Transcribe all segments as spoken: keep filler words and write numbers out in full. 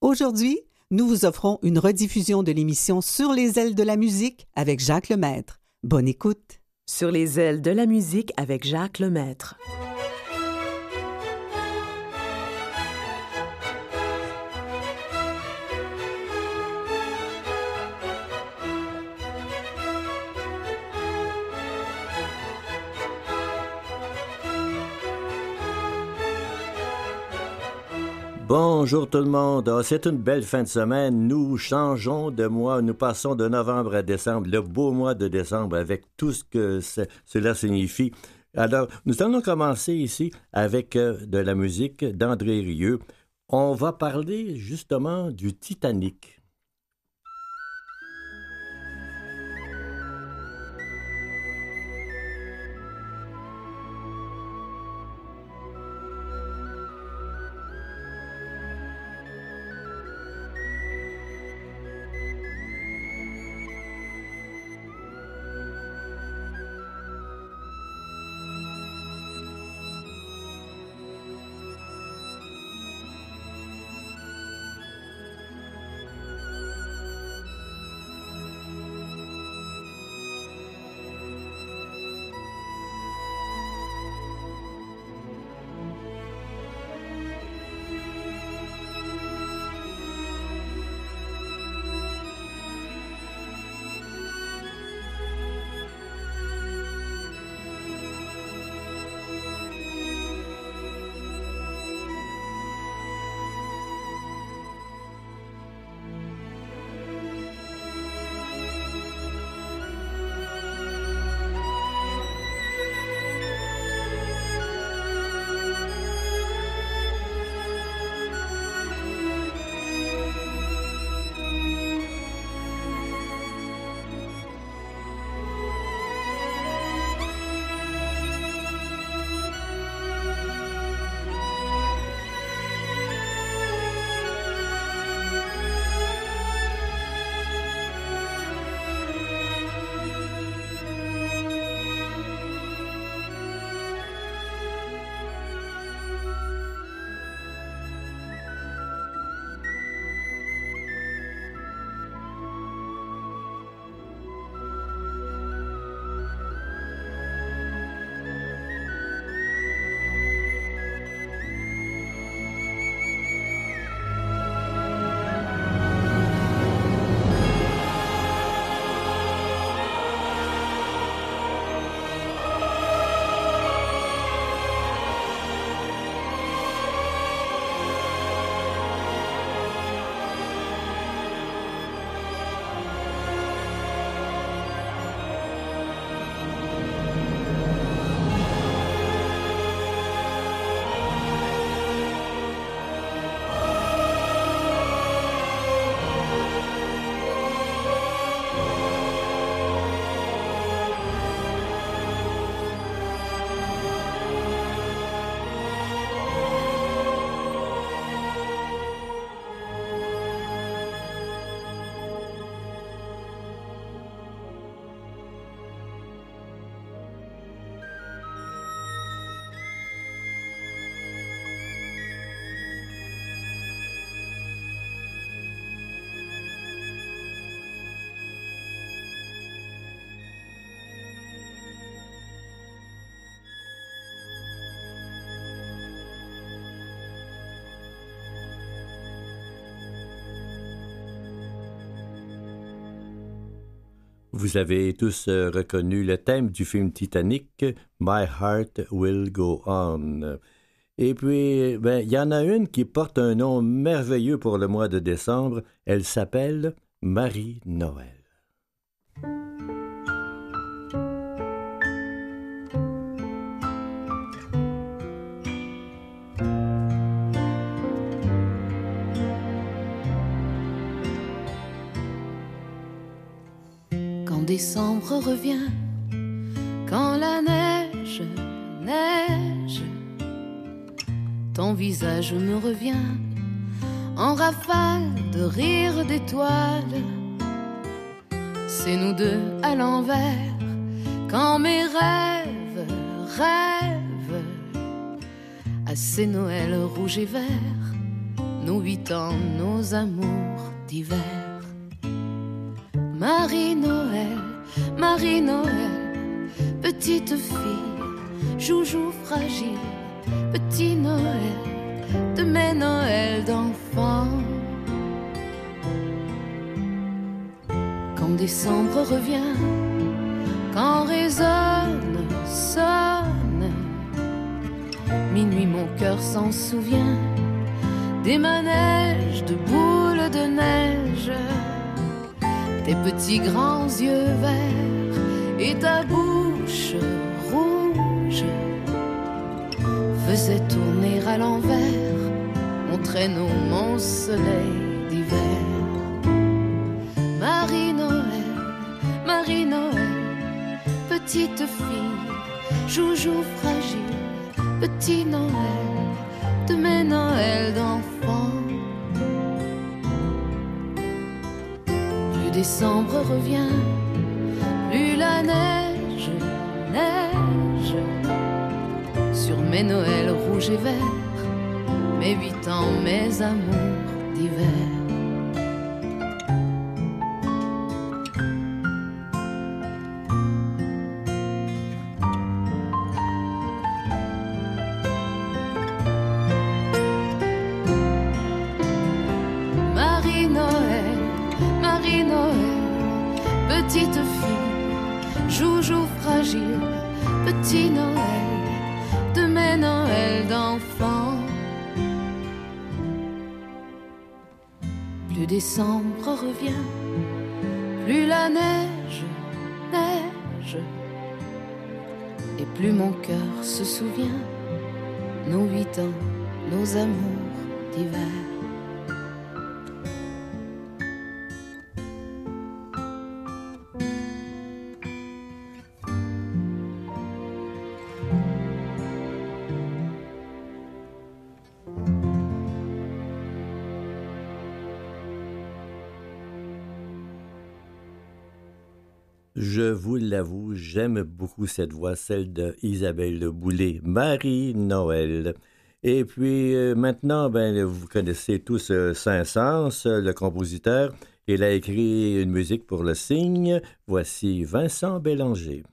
Aujourd'hui, nous vous offrons une rediffusion de l'émission Sur les ailes de la musique avec Jacques Lemaître. Bonne écoute. Sur les ailes de la musique avec Jacques Lemaître. Bonjour tout le monde. Ah, c'est une belle fin de semaine. Nous changeons de mois. Nous passons de novembre à décembre, le beau mois de décembre, avec tout ce que c'est, cela signifie. Alors, nous allons commencer ici avec euh, de la musique d'André Rieu. On va parler justement du Titanic. Vous avez tous euh, reconnu le thème du film Titanic, My Heart Will Go On. Et puis, ben, il y en a une qui porte un nom merveilleux pour le mois de décembre. Elle s'appelle Marie-Noël. Décembre revient, quand la neige neige, ton visage me revient en rafale de rire d'étoiles. C'est nous deux à l'envers, quand mes rêves rêvent à ces Noëls rouges et verts, nos huit ans, nos amours d'hiver. Marie-Noël, Marie-Noël, petite fille, joujou fragile, petit Noël, de mes Noëls d'enfants. Quand décembre revient, quand résonne, sonne, minuit mon cœur s'en souvient, des manèges de boules de neige, tes petits grands yeux verts et ta bouche rouge faisaient tourner à l'envers mon traîneau, mon soleil d'hiver. Marie-Noël, Marie-Noël, petite fille, joujou fragile, petit Noël, de mes Noëls d'enfants. Plus décembre revient, plus la neige neige sur mes Noëls rouges et verts, mes huit ans, mes amours d'hiver. Marie-Noël, Marie-Noël, petite fille, joujou fragile, petit Noël, de mes Noëls d'enfants. Plus décembre revient, plus la neige neige, et plus mon cœur se souvient, nos huit ans, nos amours d'hiver. Je vous l'avoue, j'aime beaucoup cette voix, celle de Isabelle Boulay, Marie-Noël. Et puis euh, maintenant, ben, vous connaissez tous euh, Saint-Saëns, le compositeur. Il a écrit une musique pour le cygne. Voici Vincent Bélanger.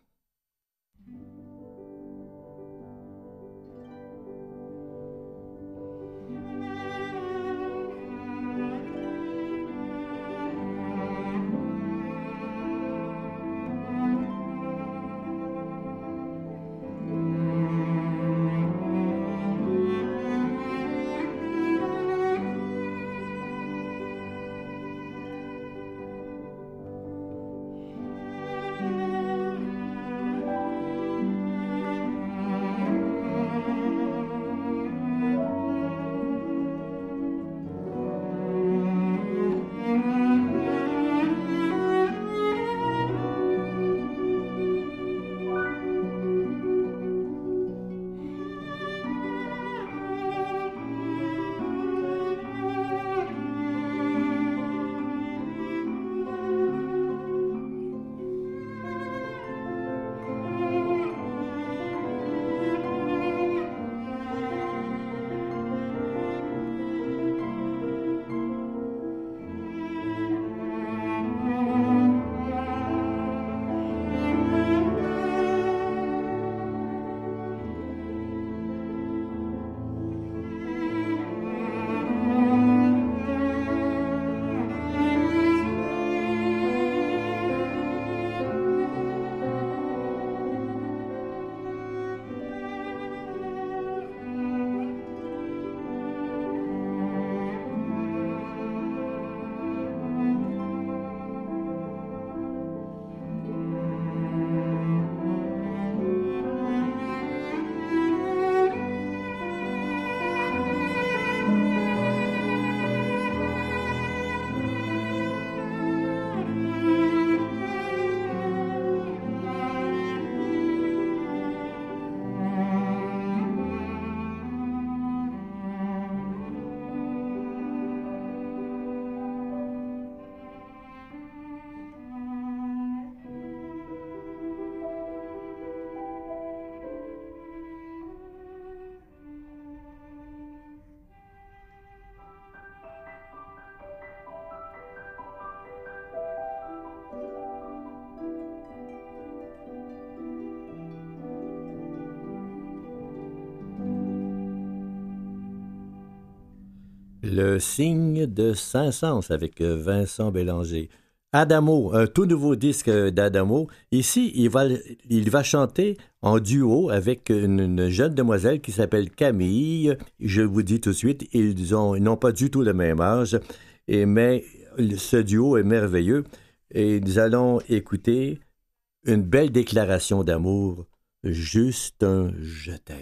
Le signe de Saint-Saëns avec Vincent Bélanger. Adamo, un tout nouveau disque d'Adamo. Ici, il va, il va chanter en duo avec une, une jeune demoiselle qui s'appelle Camille. Je vous dis tout de suite, ils, ont, ils n'ont pas du tout le même âge, et, mais ce duo est merveilleux. Et nous allons écouter une belle déclaration d'amour, juste un « je t'aime ».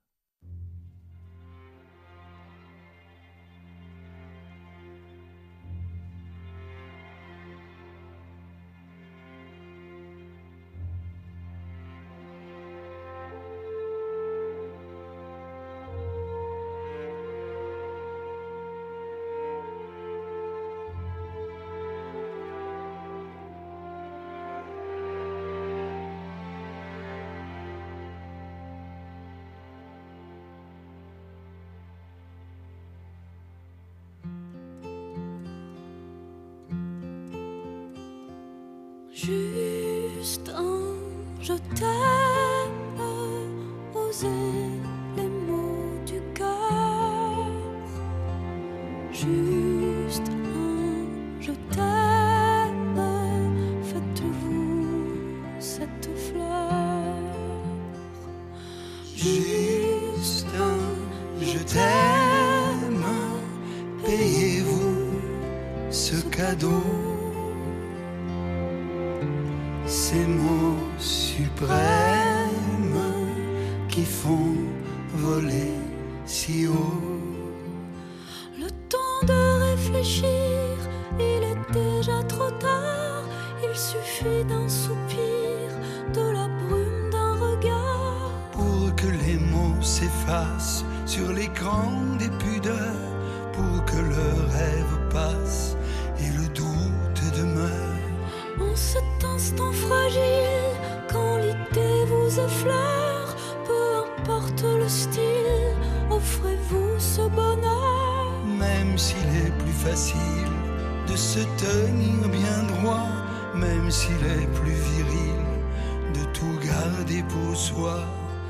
Juste un je t'aime, oser les mots du cœur. Juste un je t'aime, faites-vous cette fleur. Juste un je t'aime, payez-vous ce cadeau. Ces mots suprêmes qui font voler si haut. Le temps de réfléchir, il est déjà trop tard. Il suffit d'un soupir, de la brume d'un regard, pour que les mots s'effacent sur l'écran des pudeurs, pour que le rêve passe et le doute demeure. En cet instant fragile, quand l'idée vous effleure, peu importe le style, offrez-vous ce bonheur. Même s'il est plus facile de se tenir bien droit, même s'il est plus viril de tout garder pour soi.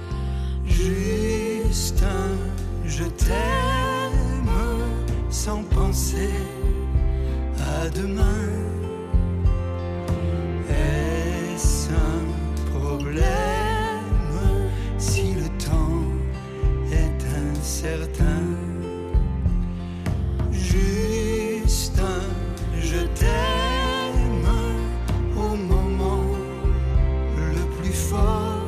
Juste un je t'aime, sans penser à demain. Est-ce un problème si le temps est incertain? Juste un je t'aime au moment le plus fort.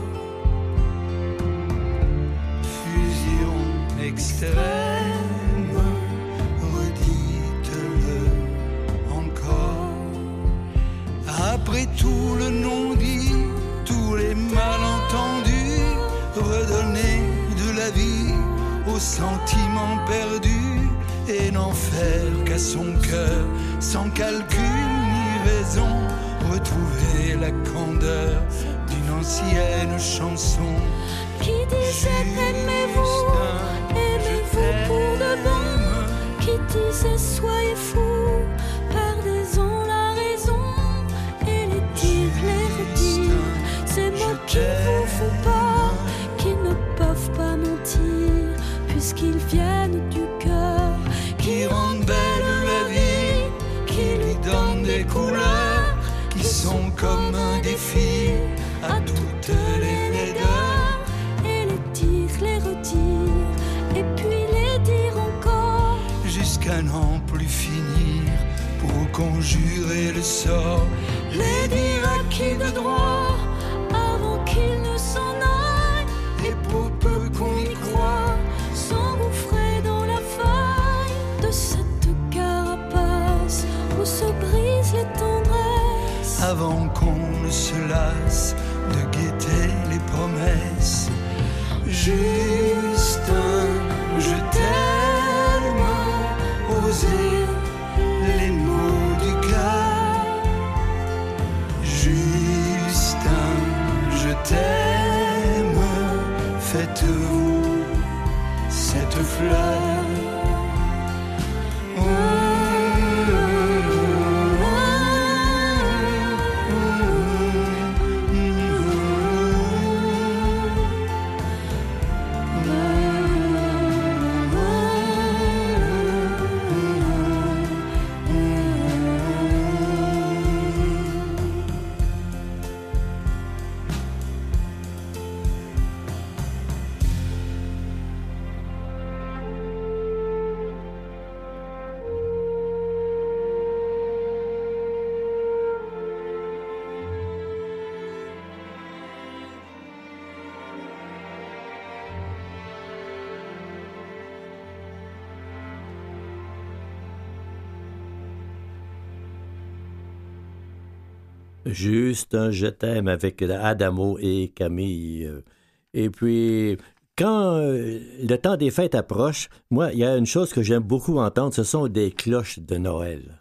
Fusion extrême, redites-le encore. Après tout le non-dit, tous les malentendus, redonner de la vie aux sentiments perdus et n'en faire qu'à son cœur, sans calcul ni raison, retrouver la candeur d'une ancienne chanson. Qui disait aimez-vous, aimez-vous pour de bon, qui disait soyez fous, perdez-en la raison, et les dire, les redire, ces mots qui vous font peur, qui ne peuvent pas mentir, puisqu'ils viennent du cœur, qui rendent belle la vie, qui lui donnent des couleurs, qui sont comme un défi à toutes les laideurs. Et les dire, les redire, et puis les dire encore, jusqu'à n'en plus finir, pour conjurer le sort, les dire à qui de droit, avant qu'ils ne s'en aillent, et pour peu qu'on y croit, s'engouffrer dans la faille de cette carapace où se brisent les tendresses, avant qu'on ne se lasse de guetter les promesses. Juste un je t'aime, oser les mots du cœur. Juste un je t'aime, faites-vous cette fleur. Juste un je t'aime avec Adamo et Camille. Et puis, quand euh, le temps des fêtes approche, moi, il y a une chose que j'aime beaucoup entendre, ce sont des cloches de Noël.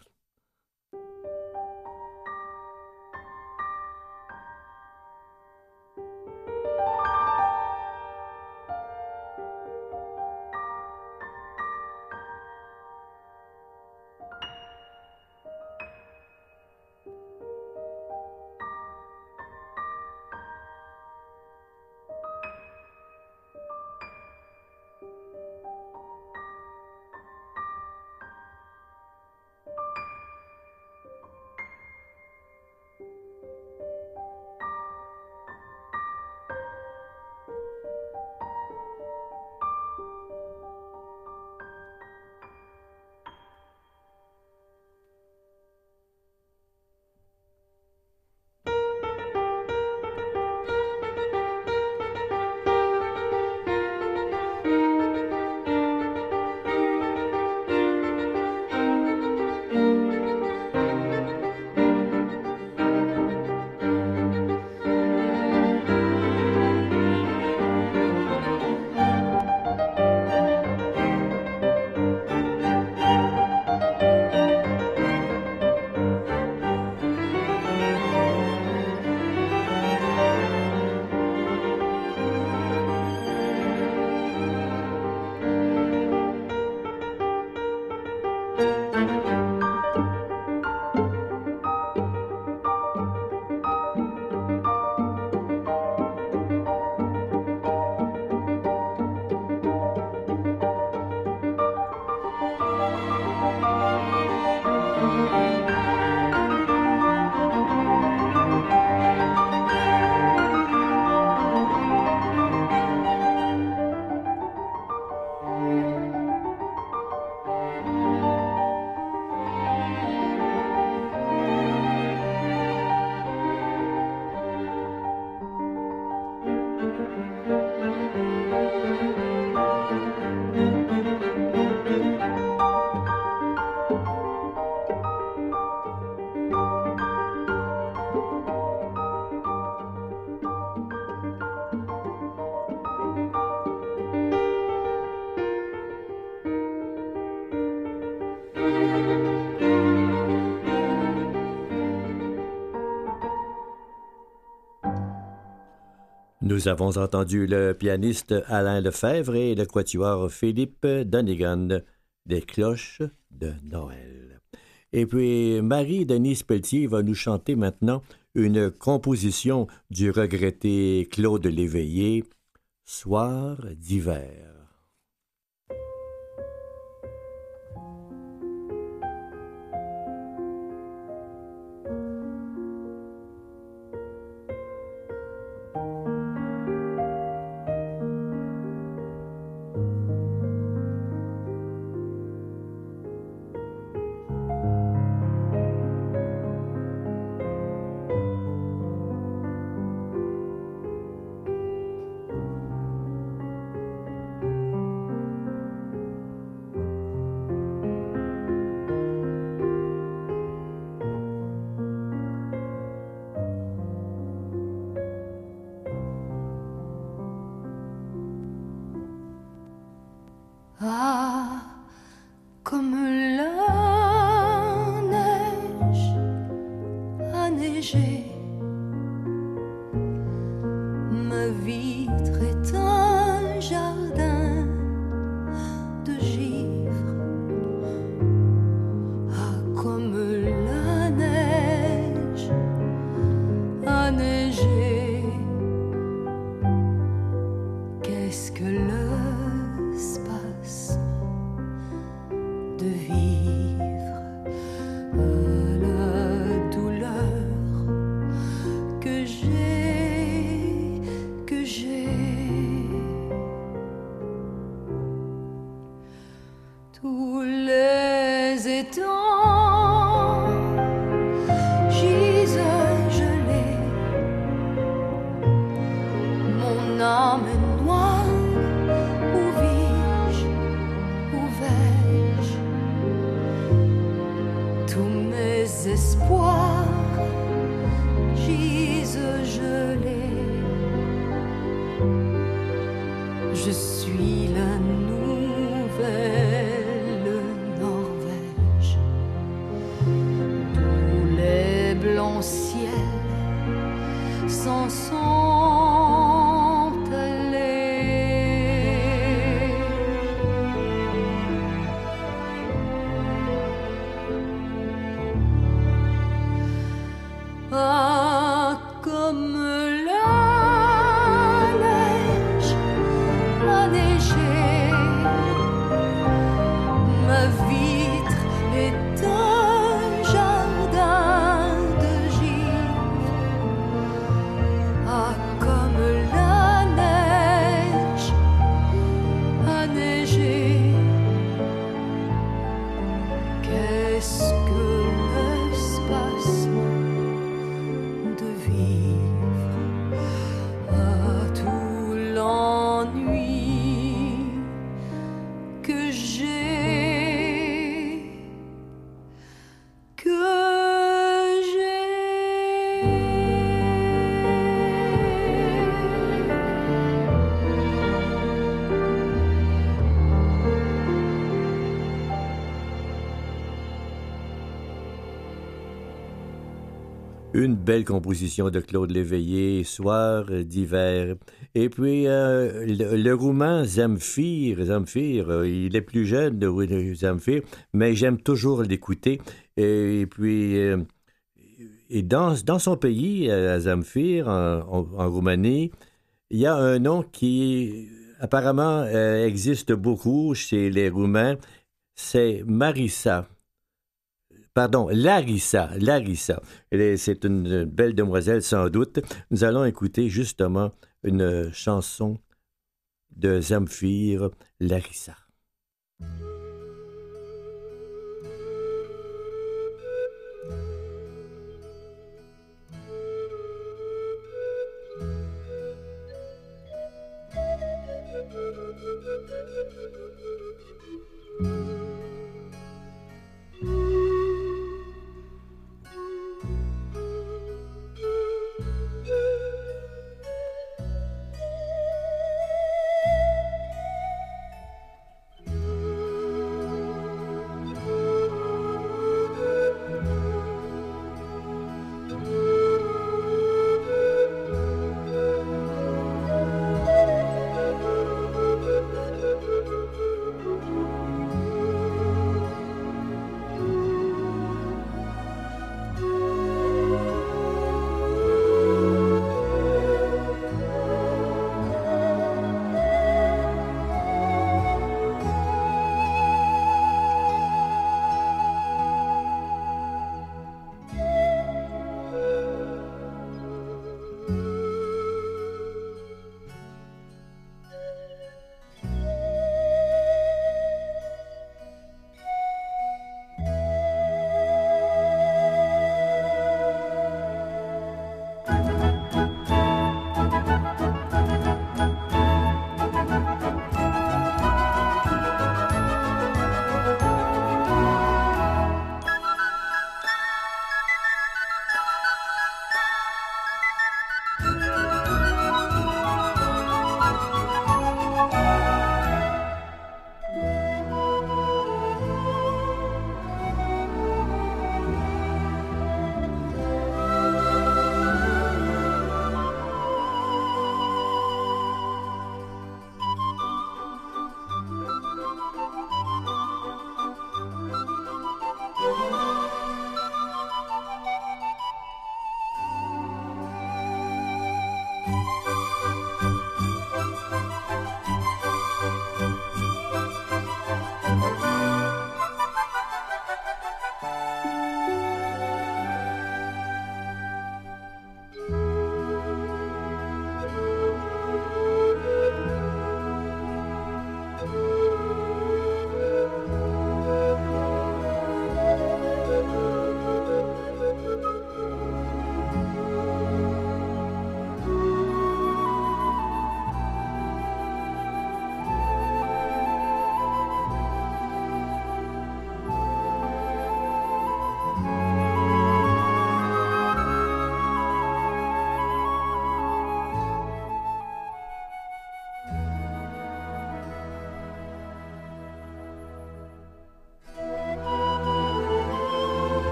Nous avons entendu le pianiste Alain Lefebvre et le quatuor Philippe Donegan, des cloches de Noël. Et puis Marie-Denise Pelletier va nous chanter maintenant une composition du regretté Claude Léveillé, Soir d'hiver. Ah, comme la neige a neigé, ma vitre est un jardin de givre. Ah, comme la neige a neigé, qu'est-ce que le de vivre à la douleur que j'ai, que j'ai. Tous les étangs gisent gelés, mon âme est noire. Espoirs gise gelée. Je suis la nouvelle Norvège, d'où les blancs ciels s'en sont allés. Ah, comme la neige a neigé, ma vitre est un jardin de givre. Ah, comme la neige a neigé, qu'est-ce que l'espace de vivre, à tout l'ennui que j'ai, que Une belle composition de Claude Léveillé, Soir d'hiver. Et puis, euh, le, le roumain Zamfir, Zamfir, euh, il est plus jeune, oui, Zamfir, mais j'aime toujours l'écouter. Et, et puis, euh, et dans, dans son pays, à Zamfir, en, en, en Roumanie, il y a un nom qui apparemment euh, existe beaucoup chez les Roumains, c'est Marissa. Pardon, Larissa, Larissa. Elle est- C'est une belle demoiselle sans doute. Nous allons écouter justement une chanson de Zamfir, Larissa.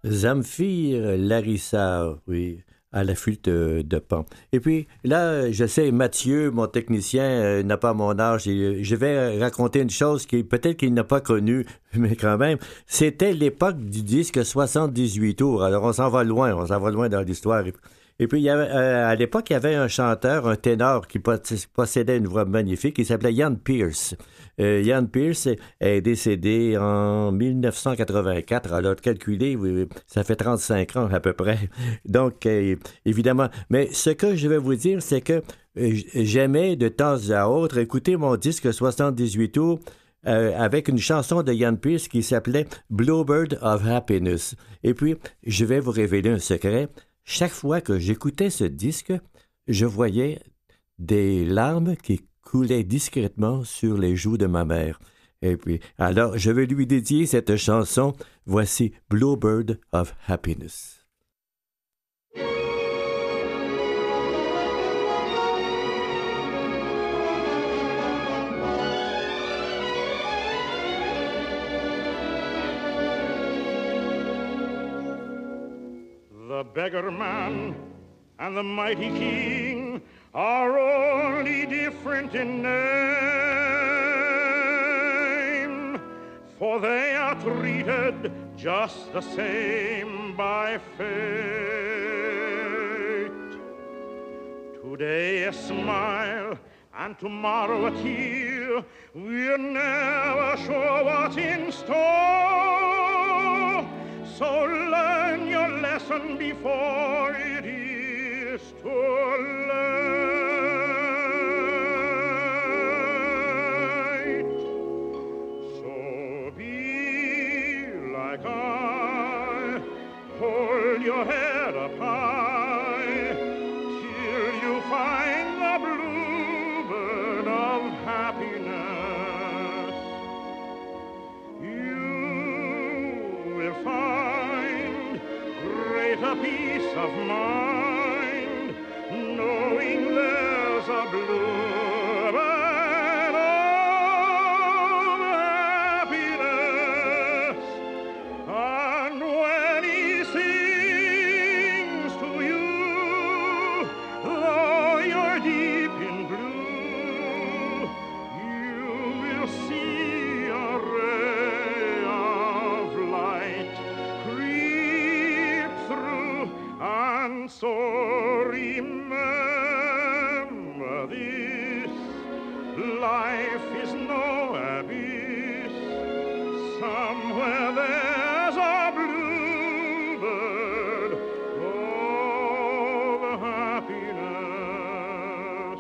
Zamfir Larissa, oui, à la flûte de Pan. Et puis là, je sais, Mathieu, mon technicien, euh, n'a pas mon âge. Et je vais raconter une chose qui peut-être qu'il n'a pas connue, mais quand même, c'était l'époque du disque soixante-dix-huit tours. Alors on s'en va loin, on s'en va loin dans l'histoire. Et puis, il y avait, euh, à l'époque, il y avait un chanteur, un ténor qui possédait une voix magnifique, qui s'appelait Ian Pearce. Euh, Ian Pearce est décédé en dix-neuf cent quatre-vingt-quatre. Alors, calculez, ça fait trente-cinq ans à peu près. Donc, euh, évidemment. Mais ce que je vais vous dire, c'est que euh, j'aimais de temps à autre écouter mon disque soixante-dix-huit tours euh, avec une chanson de Ian Pearce qui s'appelait Bluebird of Happiness. Et puis, je vais vous révéler un secret. Chaque fois que j'écoutais ce disque, je voyais des larmes qui coulaient discrètement sur les joues de ma mère. Et puis, alors, je vais lui dédier cette chanson. Voici Bluebird of Happiness. The beggar man and the mighty king are only different in name, for they are treated just the same by fate. Today a smile and tomorrow a tear, we're never sure what's in store. So learn your lesson before it is too late. So be like I, hold your head up high, till you find the bluebird of happiness. You will find a peace of mind, knowing there's a bluebird of happiness. And when he sings to you, though you're deep in blue, you will see a ray of light creep through. And so remember this, life is no abyss, somewhere there's a bluebird of happiness.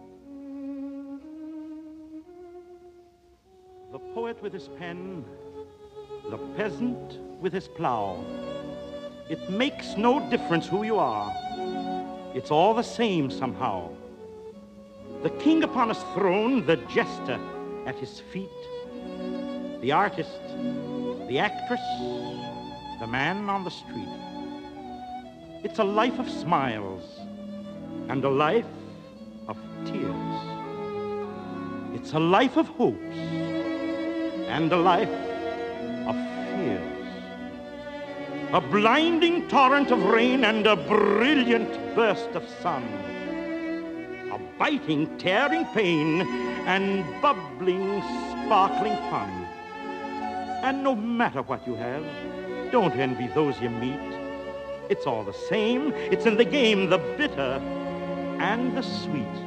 The poet with his pen, the peasant with his plow. It makes no difference who you are. It's all the same somehow. The king upon his throne, the jester at his feet, the artist, the actress, the man on the street. It's a life of smiles and a life of tears. It's a life of hopes and a life of fears. A blinding torrent of rain and a brilliant burst of sun. A biting, tearing pain and bubbling, sparkling fun. And no matter what you have, don't envy those you meet. It's all the same. It's in the game, the bitter and the sweet.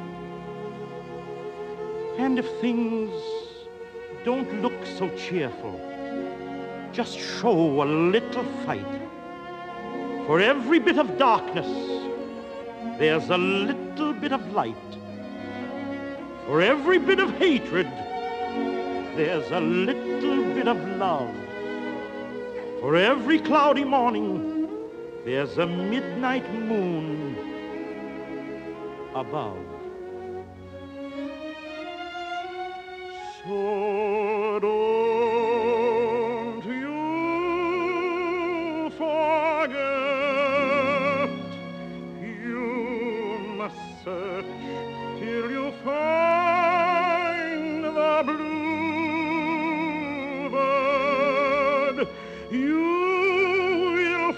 And if things don't look so cheerful, just show a little fight. For every bit of darkness, there's a little bit of light. For every bit of hatred, there's a little bit of love. For every cloudy morning, there's a midnight moon above. So don't you forget, you must search till you find the bluebird. You will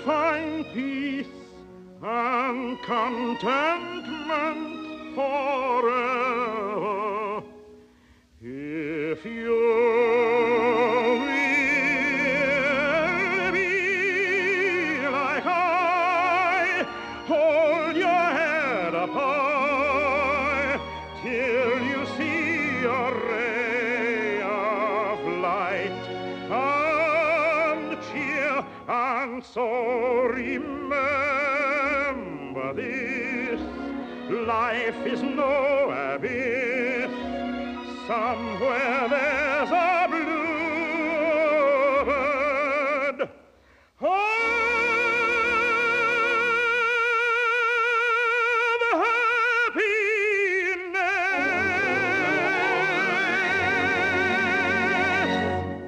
contentment forever. If you will be like I, hold your head up high till you see a ray of light and cheer. And so remember this, life is no abyss. Somewhere there's a bluebird. Have happiness.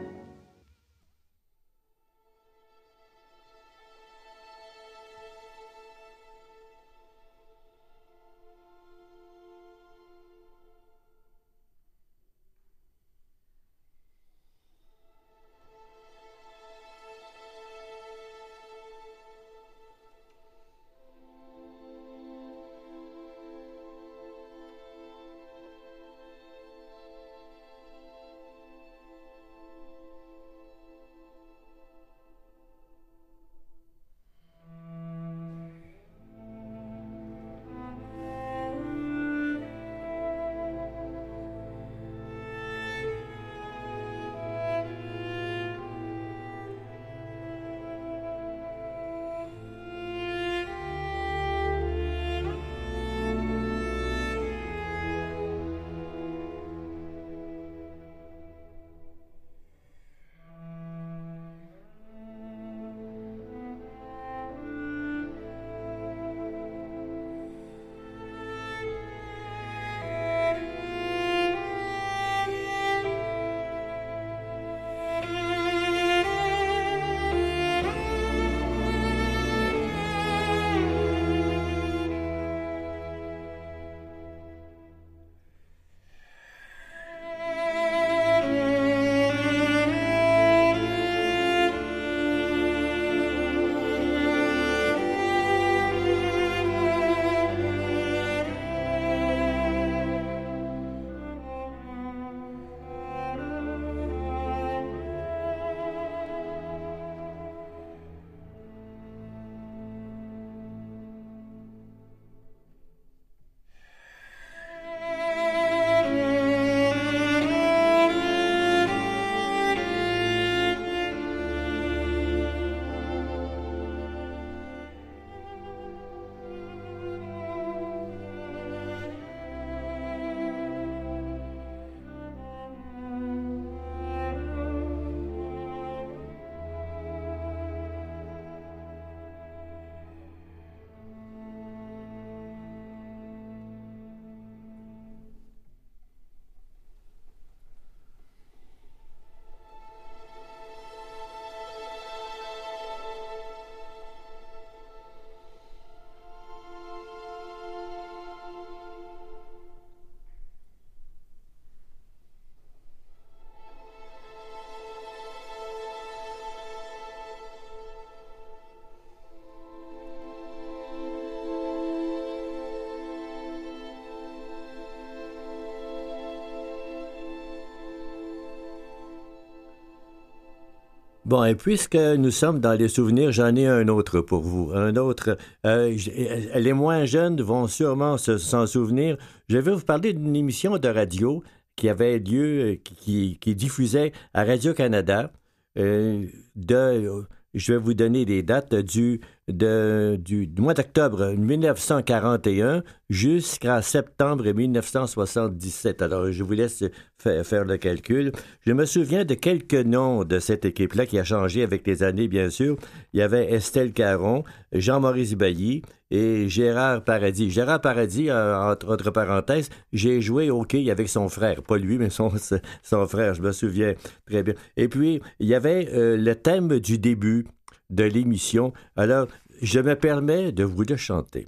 Bon, et puisque nous sommes dans les souvenirs, j'en ai un autre pour vous. Un autre. Euh, les moins jeunes vont sûrement se, s'en souvenir. Je vais vous parler d'une émission de radio qui avait lieu, qui, qui diffusait à Radio-Canada. Euh, de, je vais vous donner des dates du, de, du, du mois d'octobre dix-neuf cent quarante et un jusqu'à septembre dix-neuf cent soixante-dix-sept. Alors, je vous laisse faire, faire le calcul. Je me souviens de quelques noms de cette équipe-là qui a changé avec les années, bien sûr. Il y avait Estelle Caron, Jean-Maurice Bailly et Gérard Paradis. Gérard Paradis, euh, entre, entre parenthèses, j'ai joué au hockey avec son frère. Pas lui, mais son, son frère, je me souviens très bien. Et puis, il y avait euh, le thème du début de l'émission. Alors, je me permets de vous le chanter.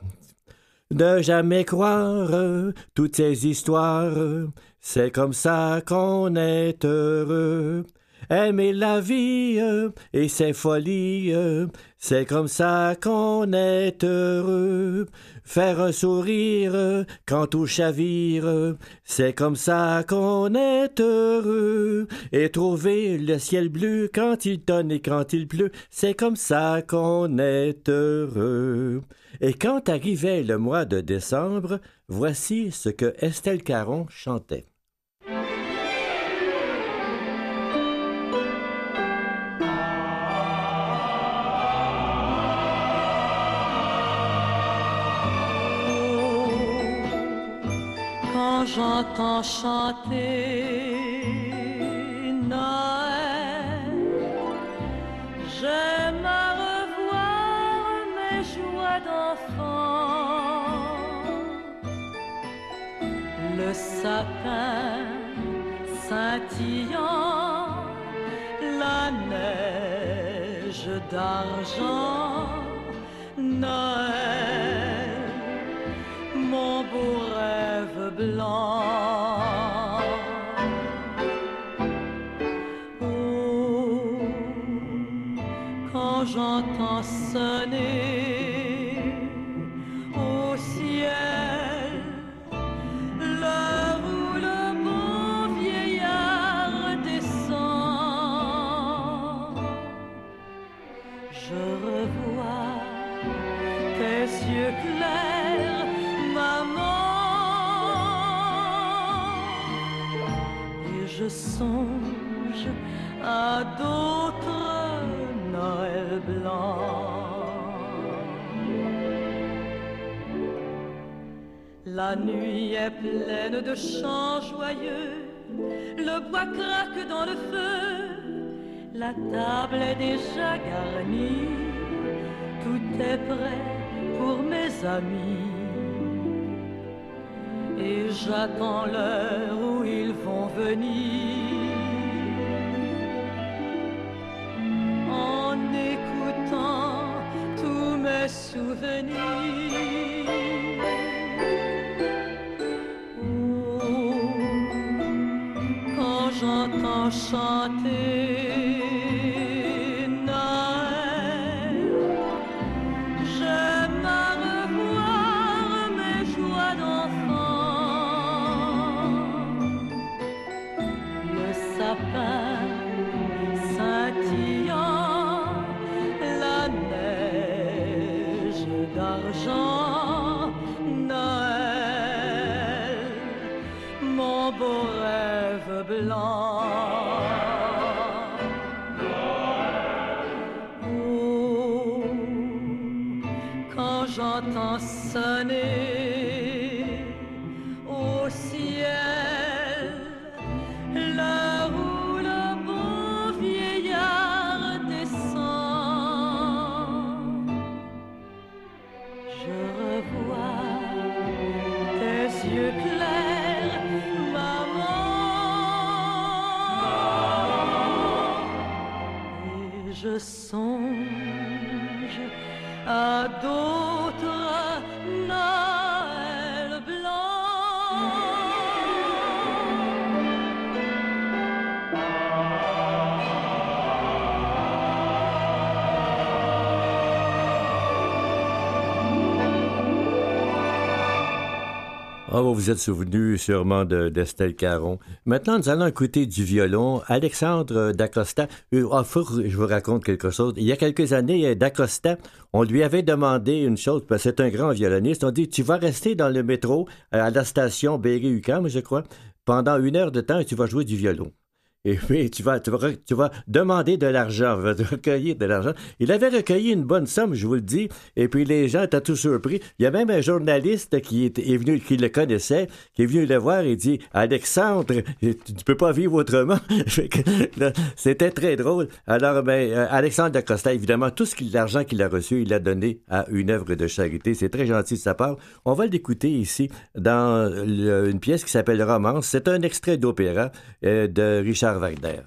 Ne jamais croire euh, toutes ces histoires, euh, c'est comme ça qu'on est heureux. Aimer la vie euh, et ses folies, euh, c'est comme ça qu'on est heureux. Faire un sourire euh, quand tout chavire, euh, c'est comme ça qu'on est heureux. Et trouver le ciel bleu quand il tonne et quand il pleut, c'est comme ça qu'on est heureux. Et quand arrivait le mois de décembre, voici ce que Estelle Caron chantait. Quand j'entends chanter Noël, j'aime à revoir mes joies d'enfant. Le sapin scintillant, la neige d'argent, Noël, mon beau rêve blanc. Oh, quand j'entends sonner au ciel l'heure où le bon vieillard descend, je revois tes yeux clairs, maman, et je songe à d'autres Noël blancs. La nuit est pleine de chants joyeux, le bois craque dans le feu, la table est déjà garnie, tout est prêt pour mes amis. Et j'attends l'heure où ils vont venir, en écoutant tous mes souvenirs. Oh, quand j'entends chanter Noël, j'aime à revoir mes joies d'enfant. Le sapin scintillant, la neige d'argent, Noël, mon beau rêve blanc. Oh, quand j'entends sonner au ciel l'heure où le bon vieillard descend, je revois tes yeux clairs, maman, et je songe à d'autres Noël blancs. Ah, vous vous êtes souvenu sûrement de, d'Estelle Caron. Maintenant, nous allons écouter du violon. Alexandre Dacosta. Euh, ah, faut que je vous raconte quelque chose. Il y a quelques années, Dacosta, on lui avait demandé une chose, parce que c'est un grand violoniste. On dit, tu vas rester dans le métro à la station Berry-UQAM, je crois, pendant une heure de temps et tu vas jouer du violon. Et puis, tu vas, tu, vas, tu vas demander de l'argent, tu vas recueillir de l'argent. Il avait recueilli une bonne somme, je vous le dis, et puis les gens étaient tous surpris. Il y a même un journaliste qui est, est venu, qui le connaissait, qui est venu le voir et dit « Alexandre, tu ne peux pas vivre autrement. » C'était très drôle. Alors, ben, Alexandre Dacosta, évidemment, tout ce qu'il, l'argent qu'il a reçu, il l'a donné à une œuvre de charité. C'est très gentil de sa part. On va l'écouter ici dans le, une pièce qui s'appelle « Romance ». C'est un extrait d'opéra euh, de Richard Wagner.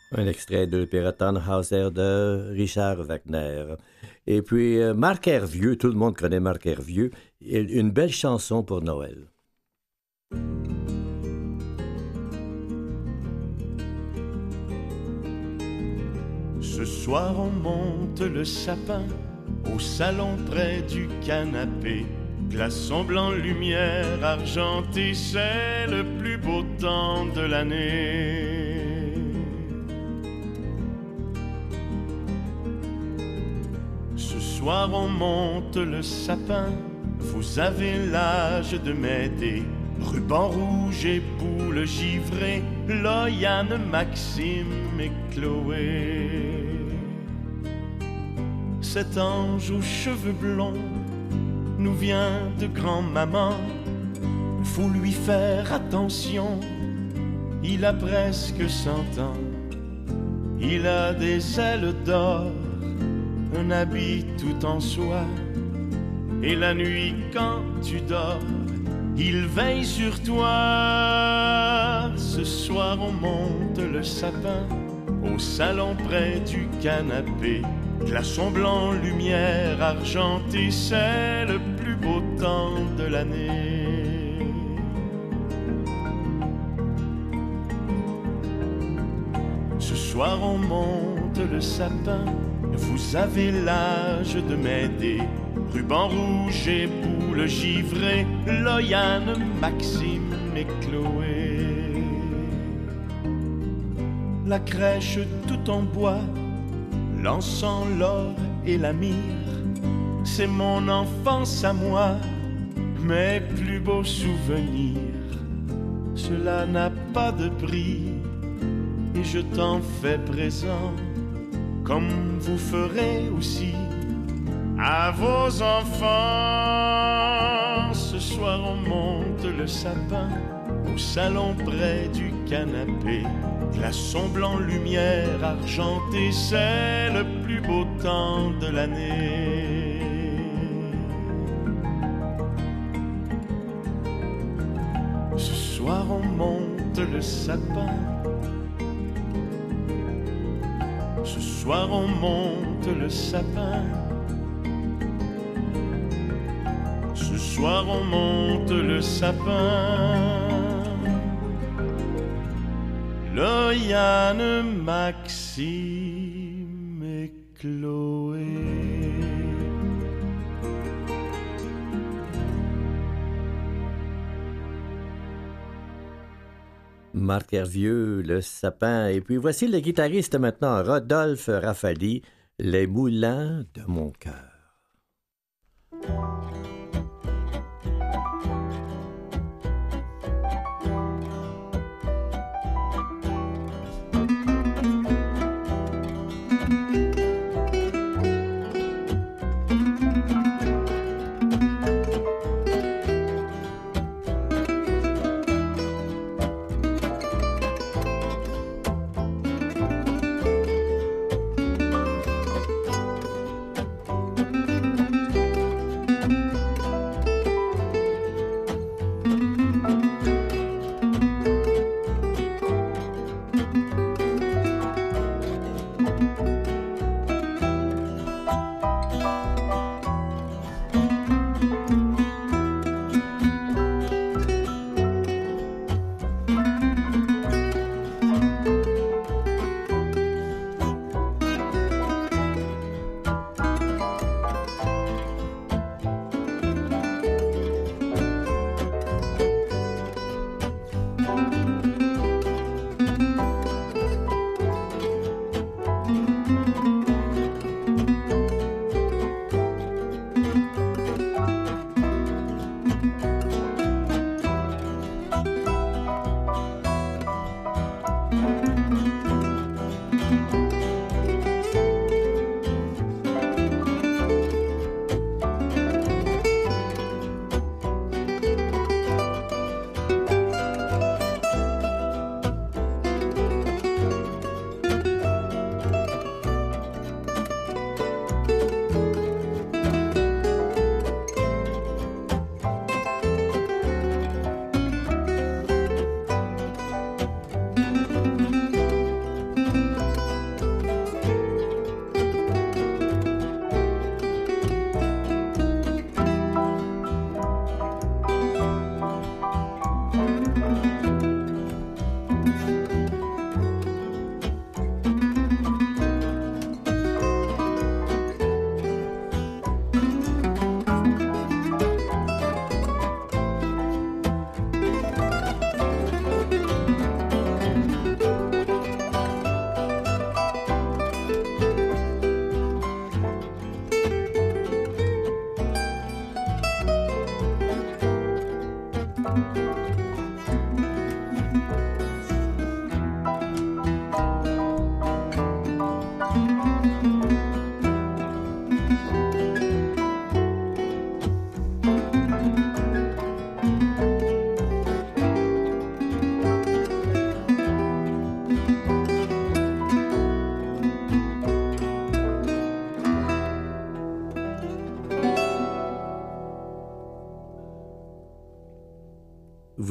Un extrait de l'opéra Tannhäuser de Richard Wagner. Et puis, euh, Marc Hervieux, tout le monde connaît Marc Hervieux, une belle chanson pour Noël. Ce soir on monte le sapin au salon près du canapé. Glaçon blanc, lumière argentée, c'est le plus beau temps de l'année. Ce soir on monte le sapin, vous avez l'âge de m'aider. Ruban rouge et boule givrée, Loyane, Maxime et Chloé. Cet ange aux cheveux blonds nous vient de grand-maman. Faut lui faire attention, il a presque cent ans. Il a des ailes d'or, un habit tout en soie. Et la nuit quand tu dors, il veille sur toi. Ce soir on monte le sapin au salon près du canapé. Glaçon blanc, lumière argentée, c'est le plus beau temps de l'année. Ce soir on monte le sapin, vous avez l'âge de m'aider. Ruban rouge et boule givrée, Loyane, Maxime et Chloé. La crèche tout en bois, l'encens, l'or et la myrrhe, c'est mon enfance à moi, mes plus beaux souvenirs. Cela n'a pas de prix et je t'en fais présent, comme vous ferez aussi à vos enfants. Ce soir on monte le sapin au salon près du canapé. Glaçon blanc, lumière argentée, c'est le plus beau temps de l'année. Ce soir on monte le sapin. Ce soir on monte le sapin. Ce soir on monte le sapin. Loyane, Maxime et Chloé. Marc Hervieux, le sapin. Et puis voici le guitariste maintenant, Rodolphe Raffali, Les moulins de mon cœur.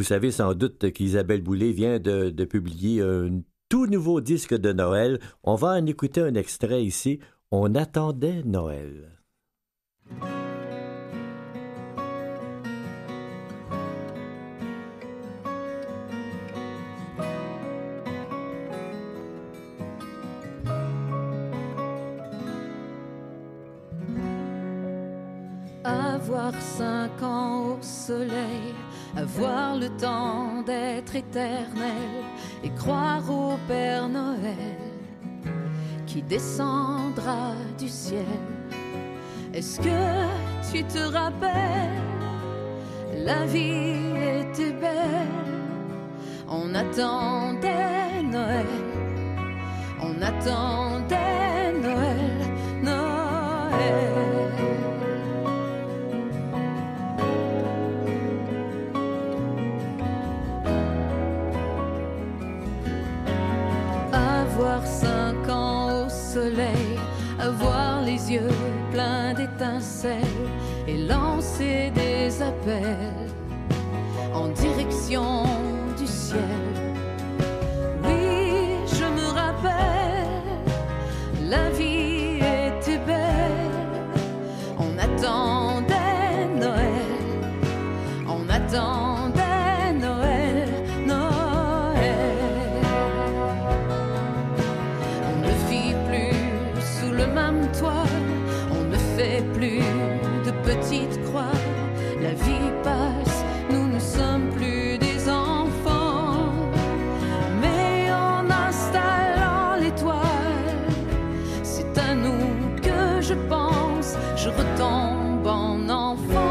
savez sans doute qu'Isabelle Boulay vient de, de publier un tout nouveau disque de Noël. On va en écouter un extrait ici. On attendait Noël. Avoir cinq ans au soleil, avoir le temps d'être éternel et croire au Père Noël qui descendra du ciel. Est-ce que tu te rappelles, la vie était belle, on attendait Noël, on attendait Noël, Noël. Avoir cinq ans au soleil, avoir les yeux pleins d'étincelles et lancer des appels en direction du ciel. Oui, je me rappelle, la vie était belle, on attendait Noël, on attendait Noël, Noël. Même toi, on ne fait plus de petites croix. La vie passe, nous ne sommes plus des enfants. Mais en installant l'étoile, c'est à nous que je pense. Je retombe en enfance.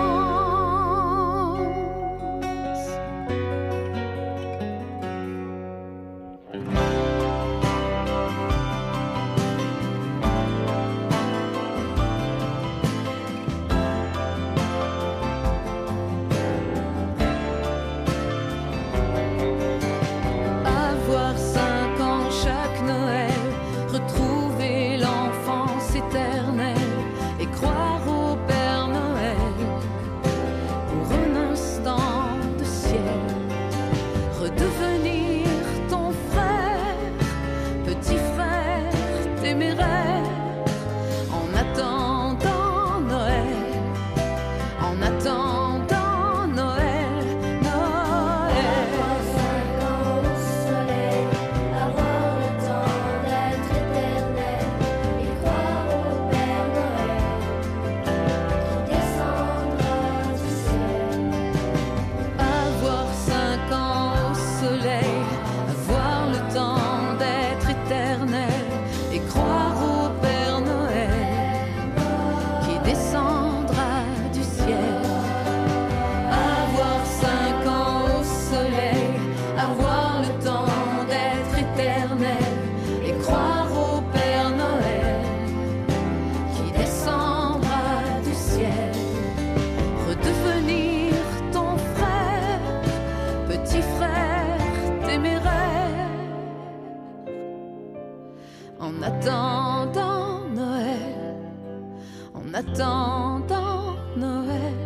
En attendant Noël, en attendant Noël,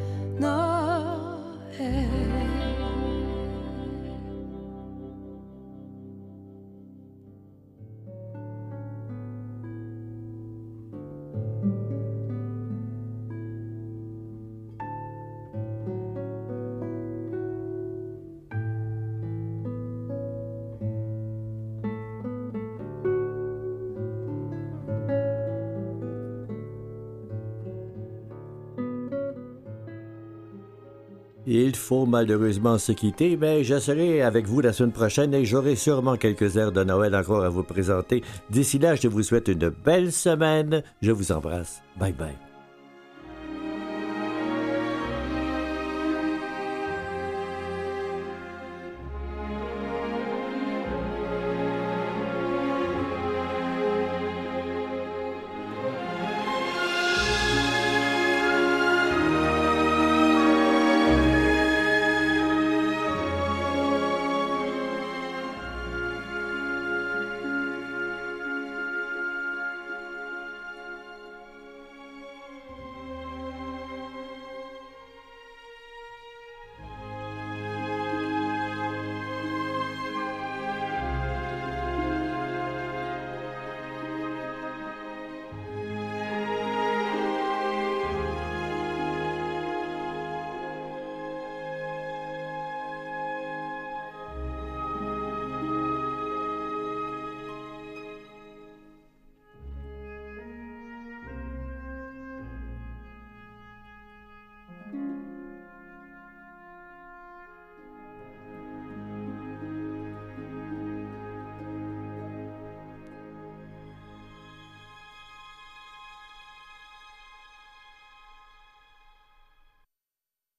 Noël. Il faut malheureusement se quitter, mais je serai avec vous la semaine prochaine et j'aurai sûrement quelques airs de Noël encore à vous présenter. D'ici là, je vous souhaite une belle semaine. Je vous embrasse. Bye bye.